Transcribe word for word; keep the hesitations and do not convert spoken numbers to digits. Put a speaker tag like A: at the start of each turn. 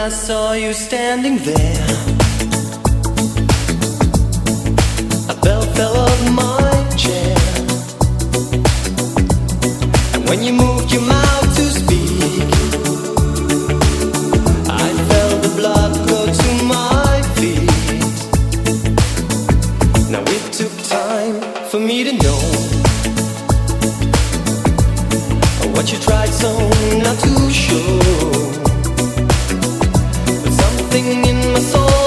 A: I saw you standing there, I fell, fell off my chair. And when you moved your mouth to speak, I felt the blood flow to my feet. Now it took time for me to know what you tried so not to show. But something in my soul